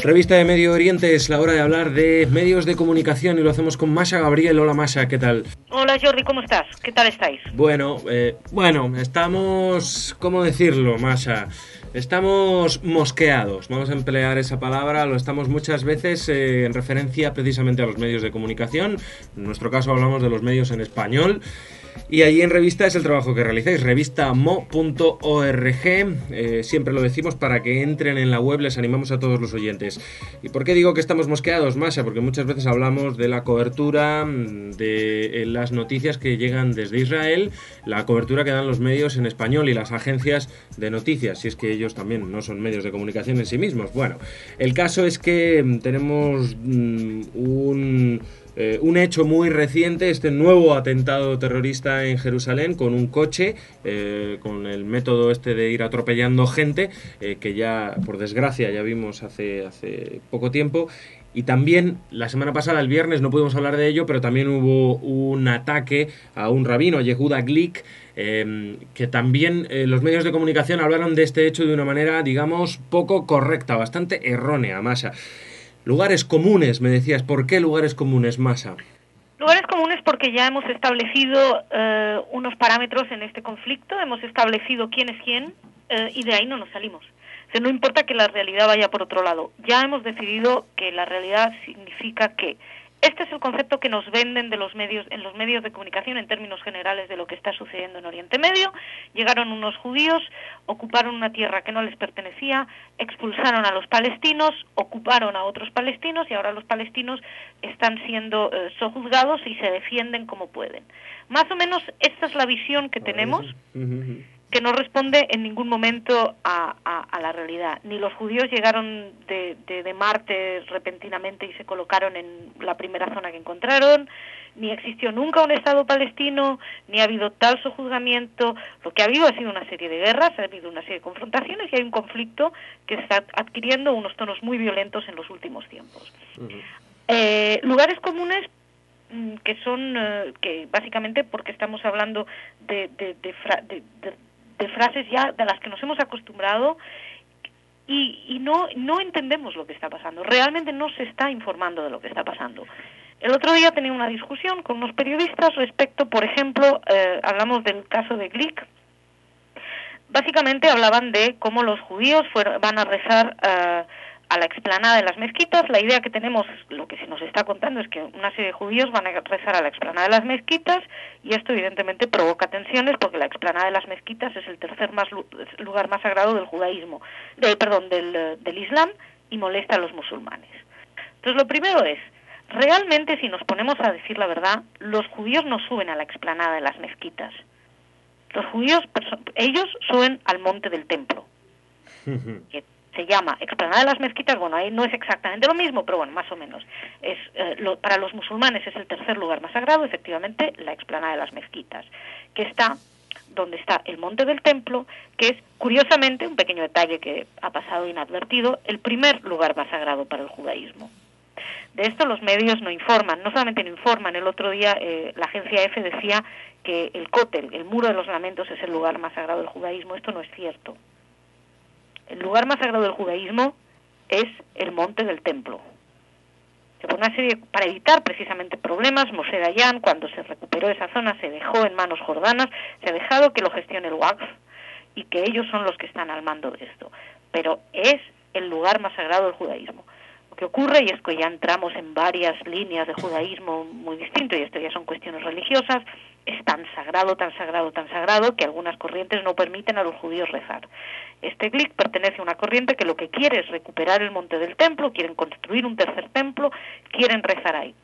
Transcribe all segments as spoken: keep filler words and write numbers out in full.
Revista de Medio Oriente, es la hora de hablar de medios de comunicación y lo hacemos con Masha Gabriel. Hola Masha, ¿qué tal? Hola Jordi, ¿cómo estás? ¿Qué tal estáis? Bueno, eh, bueno, estamos, ¿cómo decirlo, Masha? Estamos mosqueados, vamos a emplear esa palabra, lo estamos muchas veces eh, en referencia precisamente a los medios de comunicación. En nuestro caso hablamos de los medios en español. Y allí en Revista es el trabajo que realizáis, revista mo punto org, eh, siempre lo decimos para que entren en la web, les animamos a todos los oyentes. ¿Y por qué digo que estamos mosqueados, Masha? Porque muchas veces hablamos de la cobertura de las noticias que llegan desde Israel, la cobertura que dan los medios en español y las agencias de noticias, si es que ellos también no son medios de comunicación en sí mismos. Bueno, el caso es que tenemos mm, un... Eh, un hecho muy reciente, este nuevo atentado terrorista en Jerusalén con un coche, eh, con el método este de ir atropellando gente, eh, que ya, por desgracia, ya vimos hace, hace poco tiempo. Y también, la semana pasada, el viernes, no pudimos hablar de ello, pero también hubo un ataque a un rabino, a Yehuda Glick, eh, que también eh, los medios de comunicación hablaron de este hecho de una manera, digamos, poco correcta, bastante errónea, Masha. Lugares comunes, me decías. ¿Por qué lugares comunes, Masha? Lugares comunes porque ya hemos establecido eh, unos parámetros en este conflicto, hemos establecido quién es quién eh, y de ahí no nos salimos. O sea, no importa que la realidad vaya por otro lado, ya hemos decidido que la realidad significa que este es el concepto que nos venden de los medios, en los medios de comunicación en términos generales de lo que está sucediendo en Oriente Medio. Llegaron unos judíos, ocuparon una tierra que no les pertenecía, expulsaron a los palestinos, ocuparon a otros palestinos y ahora los palestinos están siendo eh, sojuzgados y se defienden como pueden. Más o menos esta es la visión que tenemos, que no responde en ningún momento a, a, a la realidad. Ni los judíos llegaron de, de, de Marte repentinamente y se colocaron en la primera zona que encontraron, ni existió nunca un Estado palestino, ni ha habido tal sojuzgamiento. Lo que ha habido ha sido una serie de guerras, ha habido una serie de confrontaciones y hay un conflicto que está adquiriendo unos tonos muy violentos en los últimos tiempos. Uh-huh. Eh, lugares comunes que son, eh, que básicamente porque estamos hablando de, de, de, fra, de, de de frases ya de las que nos hemos acostumbrado y, y no, no entendemos lo que está pasando. Realmente no se está informando de lo que está pasando. El otro día tenía una discusión con unos periodistas respecto, por ejemplo, eh, hablamos del caso de Glick. Básicamente hablaban de cómo los judíos fueron, van a rezar uh, a la explanada de las mezquitas. La idea que tenemos, lo que se nos está contando, es que una serie de judíos van a rezar a la explanada de las mezquitas y esto evidentemente provoca tensiones porque la explanada de las mezquitas es el tercer más lugar más sagrado del judaísmo, de, perdón, del, del Islam y molesta a los musulmanes. Entonces lo primero es, realmente si nos ponemos a decir la verdad, los judíos no suben a la explanada de las mezquitas. Los judíos, ellos suben al monte del templo, que se llama explanada de las mezquitas. Bueno, ahí no es exactamente lo mismo, pero bueno, más o menos. Es eh, lo, para los musulmanes es el tercer lugar más sagrado, efectivamente, la explanada de las mezquitas, que está donde está el monte del templo, que es, curiosamente, un pequeño detalle que ha pasado inadvertido, el primer lugar más sagrado para el judaísmo. De esto los medios no informan, no solamente no informan, el otro día eh, la agencia EFE decía que el Kotel, el muro de los lamentos, es el lugar más sagrado del judaísmo. Esto no es cierto. El lugar más sagrado del judaísmo es el monte del templo. Por una serie, para evitar precisamente problemas, Moshe Dayan, cuando se recuperó esa zona, se dejó en manos jordanas, se ha dejado que lo gestione el Waqf y que ellos son los que están al mando de esto. Pero es el lugar más sagrado del judaísmo. Lo que ocurre, y es que ya entramos en varias líneas de judaísmo muy distinto, y esto ya son cuestiones religiosas, es tan sagrado, tan sagrado, tan sagrado, que algunas corrientes no permiten a los judíos rezar. Este Glick pertenece a una corriente que lo que quiere es recuperar el monte del templo, quieren construir un tercer templo, quieren rezar ahí.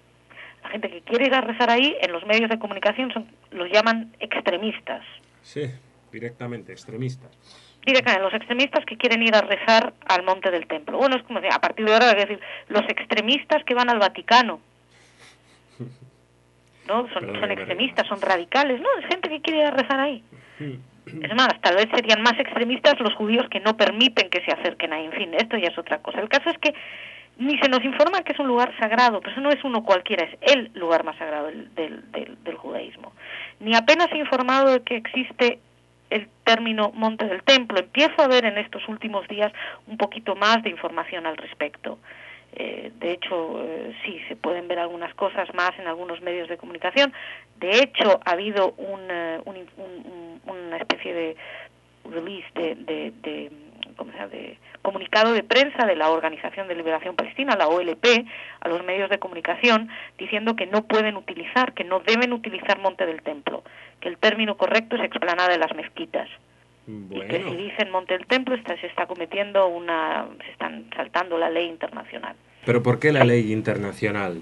La gente que quiere ir a rezar ahí, en los medios de comunicación son, los llaman extremistas. Sí, directamente, extremistas. Directamente, los extremistas que quieren ir a rezar al monte del templo. Bueno, es como decir, a partir de ahora, es decir, los extremistas que van al Vaticano, ¿no? Son, Perdón, son extremistas, son radicales, ¿no? Es gente que quiere ir a rezar ahí. Es más, tal vez serían más extremistas los judíos que no permiten que se acerquen ahí. En fin, esto ya es otra cosa. El caso es que ni se nos informa que es un lugar sagrado, pero eso no es uno cualquiera, es el lugar más sagrado del, del, del, del judaísmo. Ni apenas se ha informado de que existe el término Monte del Templo. Empiezo a ver en estos últimos días un poquito más de información al respecto. Eh, de hecho, eh, sí, se pueden ver algunas cosas más en algunos medios de comunicación. De hecho, ha habido un, uh, un, un, un, una especie de release de, de, de, ¿cómo se llama? de comunicado de prensa de la Organización de Liberación Palestina, la O L P, a los medios de comunicación, diciendo que no pueden utilizar, que no deben utilizar Monte del Templo, que el término correcto es explanada de las mezquitas. Bueno. Y que si dicen Monte del Templo está, se está cometiendo una, se están saltando la ley internacional. ¿Pero por qué la ley internacional?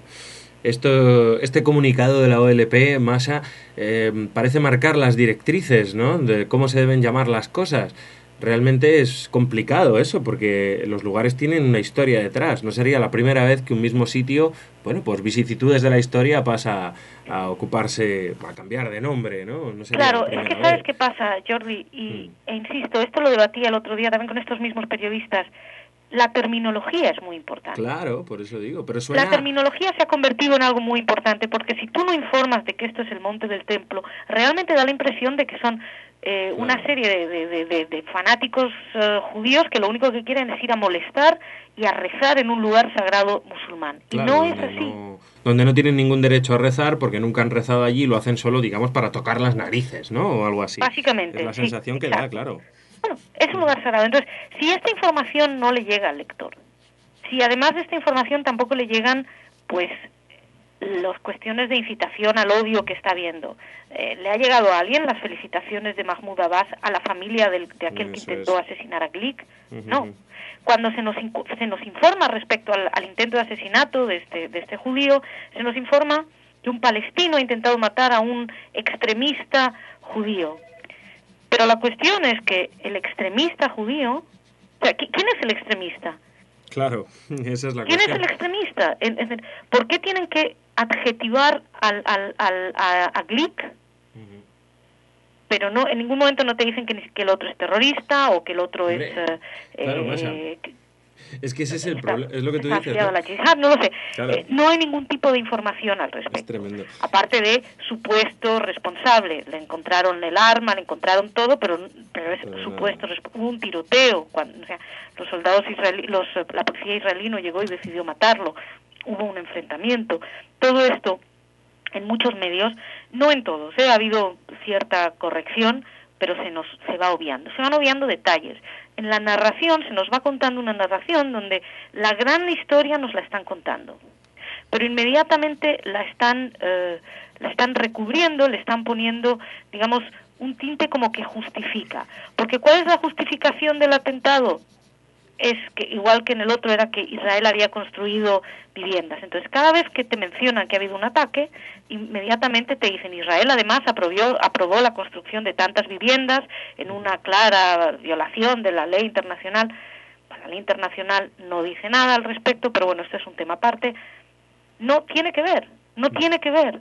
Esto, este comunicado de la O L P, Masha, eh, parece marcar las directrices, ¿no?, de cómo se deben llamar las cosas. Realmente es complicado eso, porque los lugares tienen una historia detrás. No sería la primera vez que un mismo sitio, bueno, pues vicisitudes de la historia pasa a ocuparse, a cambiar de nombre, ¿no? No sería claro, es que ¿sabes vez. qué pasa, Jordi? Y, mm. E insisto, esto lo debatía el otro día también con estos mismos periodistas. La terminología es muy importante. Claro, por eso digo, pero suena... La terminología se ha convertido en algo muy importante, porque si tú no informas de que esto es el Monte del Templo, realmente da la impresión de que son eh, claro. una serie de, de, de, de fanáticos uh, judíos que lo único que quieren es ir a molestar y a rezar en un lugar sagrado musulmán. Claro, y no es así. No, donde no tienen ningún derecho a rezar porque nunca han rezado allí, lo hacen solo, digamos, para tocar las narices, ¿no? O algo así. Básicamente. Es la sensación sí, que exacto. da, claro. Bueno, es un lugar sagrado. Entonces, si esta información no le llega al lector, si además de esta información tampoco le llegan, pues, las cuestiones de incitación al odio que está viendo, eh, ¿le ha llegado a alguien las felicitaciones de Mahmoud Abbas a la familia del, de aquel que intentó es. asesinar a Glick? Uh-huh. No. Cuando se nos, se nos informa respecto al, al intento de asesinato de este, de este judío, se nos informa que un palestino ha intentado matar a un extremista judío. Pero la cuestión es que el extremista judío, o sea, ¿quién es el extremista? Claro, esa es la ¿Quién cuestión. es el extremista? ¿Por qué tienen que adjetivar al, al, al, a, a Glick? Uh-huh. Pero no, en ningún momento no te dicen que, que el otro es terrorista o que el otro Hombre, es... Eh, claro, eh, es que ese es el problema, es lo que tú dices, ¿no? La yihad, no lo sé. Claro. Eh, no hay ningún tipo de información al respecto. Es tremendo. Aparte de supuesto responsable. Le encontraron el arma, le encontraron todo, pero, pero es pero supuesto. Hubo un tiroteo. Cuando, o sea, los soldados israelíes, los, la policía israelí no llegó y decidió matarlo. Hubo un enfrentamiento. Todo esto, en muchos medios, no en todos, ¿eh? Ha habido cierta corrección, pero se nos se va obviando. Se van obviando detalles. En la narración se nos va contando una narración donde la gran historia nos la están contando, pero inmediatamente la están eh, la están recubriendo, le están poniendo, digamos, un tinte como que justifica. Porque ¿cuál es la justificación del atentado? Es que, igual que en el otro, era que Israel había construido viviendas. Entonces, cada vez que te mencionan que ha habido un ataque, inmediatamente te dicen, Israel además aprobó, aprobó la construcción de tantas viviendas en una clara violación de la ley internacional. Bueno, la ley internacional no dice nada al respecto, pero bueno, este es un tema aparte. No tiene que ver, no tiene que ver.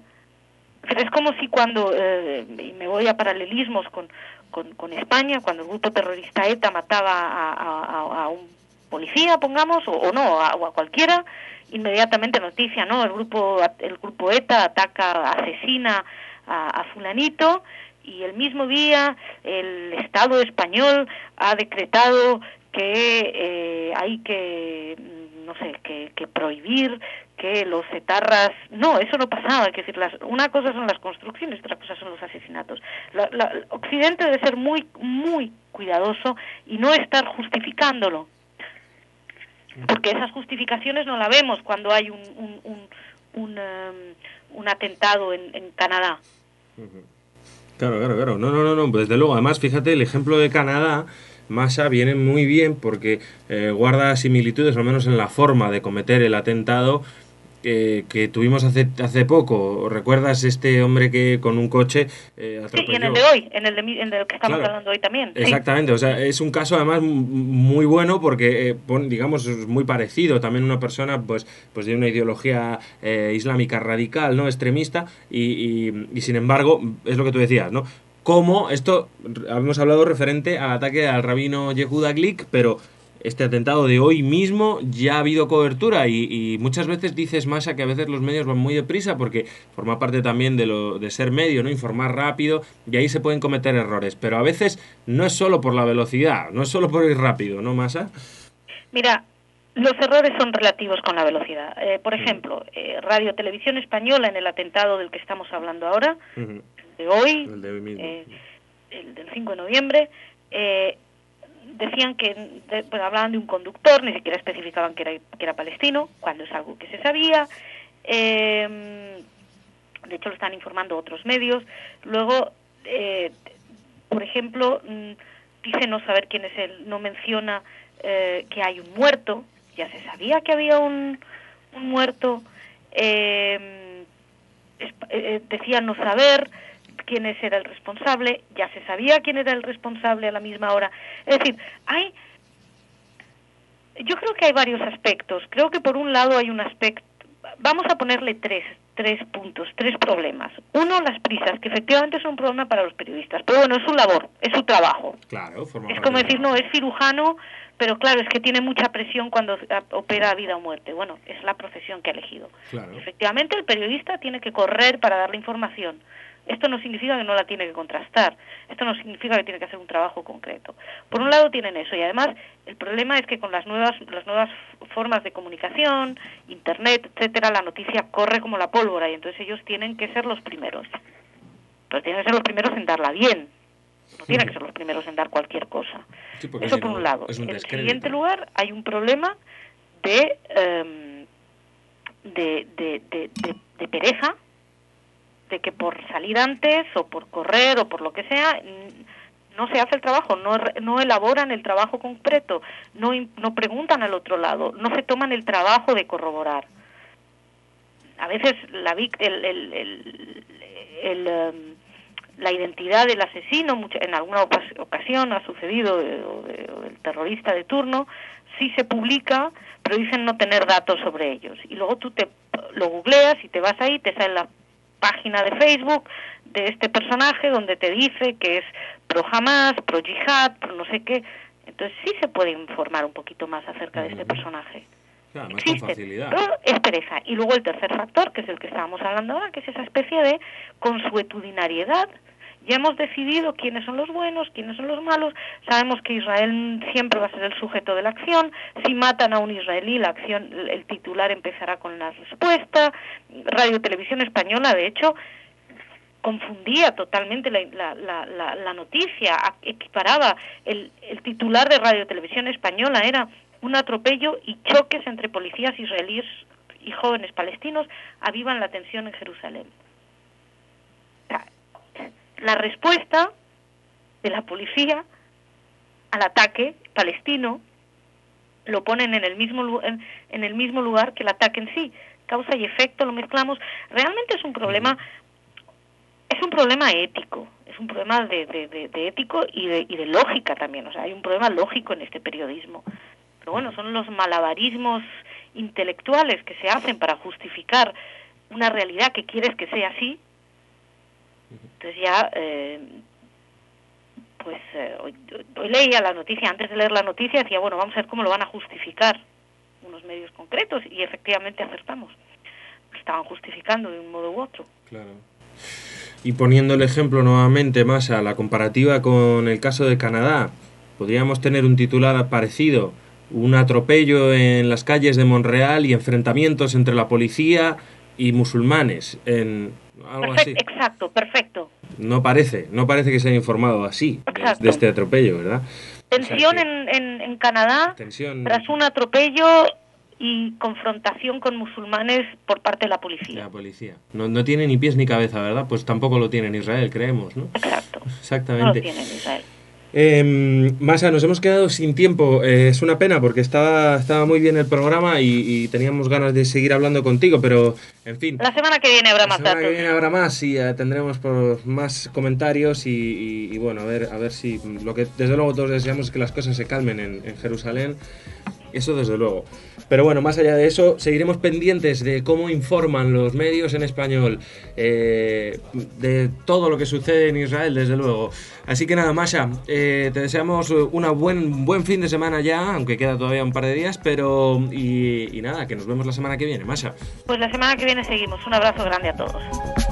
Es como si cuando, eh, y me voy a paralelismos con, con, con España, cuando el grupo terrorista ETA mataba a, a, a un policía, pongamos, o, o no, a, o a cualquiera, inmediatamente noticia, ¿no? El grupo el grupo ETA ataca, asesina a, a fulanito, y el mismo día el Estado español ha decretado que eh, hay que, no sé, que, que prohibir que los etarras... No, eso no pasaba. Es decir, las, una cosa son las construcciones, otra cosa son los asesinatos. La, la, Occidente debe ser muy, muy cuidadoso y no estar justificándolo. Porque esas justificaciones no la vemos cuando hay un, un, un, un, um, un atentado en, en Canadá. Claro, claro, claro. No, no, no, no. Desde luego, además, fíjate, el ejemplo de Canadá, Masha, viene muy bien porque eh, guarda similitudes, al menos en la forma de cometer el atentado, eh, que tuvimos hace hace poco. ¿Recuerdas este hombre que con un coche eh, atropelló? Sí, y en el de hoy, en el, de, en el que estamos claro, hablando hoy también. Exactamente, sí. O sea, es un caso además muy bueno porque, eh, digamos, es muy parecido. También una persona pues pues de una ideología eh, islámica radical, ¿no? Extremista, y, y, y sin embargo, es lo que tú decías, ¿no? Como esto, hemos hablado referente al ataque al rabino Yehuda Glick, pero este atentado de hoy mismo ya ha habido cobertura y, y muchas veces dices, Masha, que a veces los medios van muy deprisa porque forma parte también de, lo, de ser medio, ¿no? Informar rápido y ahí se pueden cometer errores, pero a veces no es solo por la velocidad, no es solo por ir rápido, ¿no, Masha? Mira, los errores son relativos con la velocidad. Eh, por ejemplo, eh, Radio Televisión Española en el atentado del que estamos hablando ahora, uh-huh. de hoy, el, de hoy mismo. Eh, el del cinco de noviembre, eh, decían que, de, pues hablaban de un conductor, ni siquiera especificaban que era, que era palestino, cuando es algo que se sabía. Eh, de hecho, lo están informando otros medios. Luego, eh, por ejemplo, dice no saber quién es él, no menciona eh, que hay un muerto. Ya se sabía que había un, un muerto, eh, eh, decía no saber quién era el responsable, ya se sabía quién era el responsable a la misma hora. Es decir, hay, yo creo que hay varios aspectos. Creo que por un lado hay un aspecto, vamos a ponerle tres, tres puntos, tres problemas. Uno, las prisas, que efectivamente son un problema para los periodistas, pero bueno, es su labor, es su trabajo. Claro, forma es como decir, no, es cirujano, pero claro, es que tiene mucha presión cuando opera a vida o muerte. Bueno, es la profesión que ha elegido. Claro. Efectivamente, el periodista tiene que correr para dar la información. Esto no significa que no la tiene que contrastar. Esto no significa que tiene que hacer un trabajo concreto. Por un lado tienen eso, y además el problema es que con las nuevas las nuevas formas de comunicación, internet, etcétera, la noticia corre como la pólvora, y entonces ellos tienen que ser los primeros. Pero tienen que ser los primeros en darla bien. No tienen que ser los primeros en dar cualquier cosa. Sí, eso si por no, un lado. Un en el siguiente lugar hay un problema de um, de, de, de, de, de pereza, de que por salir antes o por correr o por lo que sea no se hace el trabajo, no, no elaboran el trabajo concreto, no, no preguntan al otro lado, no se toman el trabajo de corroborar. A veces la el, el, el, el, el um, la identidad del asesino, en alguna ocasión ha sucedido, de, de, o del terrorista de turno, sí se publica, pero dicen no tener datos sobre ellos. Y luego tú te lo googleas y te vas ahí, te sale la página de Facebook de este personaje donde te dice que es pro Hamas, pro Yihad, pro no sé qué. Entonces sí se puede informar un poquito más acerca de este personaje. Claro, no es con facilidad. Pero es pereza. Y luego el tercer factor, que es el que estábamos hablando ahora, que es esa especie de consuetudinariedad. Ya hemos decidido quiénes son los buenos, quiénes son los malos. Sabemos que Israel siempre va a ser el sujeto de la acción. Si matan a un israelí, la acción, el titular empezará con la respuesta. Radio Televisión Española, de hecho, confundía totalmente la, la, la, la, la noticia, equiparaba el, el titular de Radio Televisión Española, era un atropello y choques entre policías israelíes y jóvenes palestinos avivan la tensión en Jerusalén. La respuesta de la policía al ataque palestino lo ponen en el mismo en, en el mismo lugar que el ataque en sí, causa y efecto, lo mezclamos. Realmente es un problema es un problema ético, es un problema de, de, de, de ético y de, y de lógica también, o sea, hay un problema lógico en este periodismo. Pero bueno, son los malabarismos intelectuales que se hacen para justificar una realidad que quieres que sea así. Entonces ya, eh, pues eh, hoy, hoy leía la noticia, antes de leer la noticia decía, bueno, vamos a ver cómo lo van a justificar unos medios concretos, y efectivamente acertamos. Lo estaban justificando de un modo u otro. Claro. Y poniendo el ejemplo nuevamente más a la comparativa con el caso de Canadá, podríamos tener un titular parecido, un atropello en las calles de Montreal y enfrentamientos entre la policía y musulmanes en algo perfecto, así. Exacto, perfecto. No parece, no parece que se haya informado así de, de este atropello, ¿verdad? Tensión o sea que, en, en, en Canadá tensión, tras un atropello y confrontación con musulmanes por parte de la policía. La policía. No, no tiene ni pies ni cabeza, ¿verdad? Pues tampoco lo tiene en Israel, creemos, ¿no? Exacto. Exactamente. No lo tiene en Israel. Eh, Masha, nos hemos quedado sin tiempo, eh, es una pena porque estaba, estaba muy bien el programa y, y teníamos ganas de seguir hablando contigo, pero en fin. La semana que viene habrá más datos. La semana que viene habrá más y eh, tendremos por más comentarios y, y, y bueno, a ver, a ver si lo que desde luego todos deseamos es que las cosas se calmen en, en Jerusalén. eso desde luego. Pero bueno, más allá de eso, seguiremos pendientes de cómo informan los medios en español, eh, de todo lo que sucede en Israel, desde luego. Así que nada, Masha, eh, te deseamos una buen buen fin de semana ya, aunque queda todavía un par de días, pero y, y nada, que nos vemos la semana que viene, Masha. Pues la semana que viene seguimos. Un abrazo grande a todos.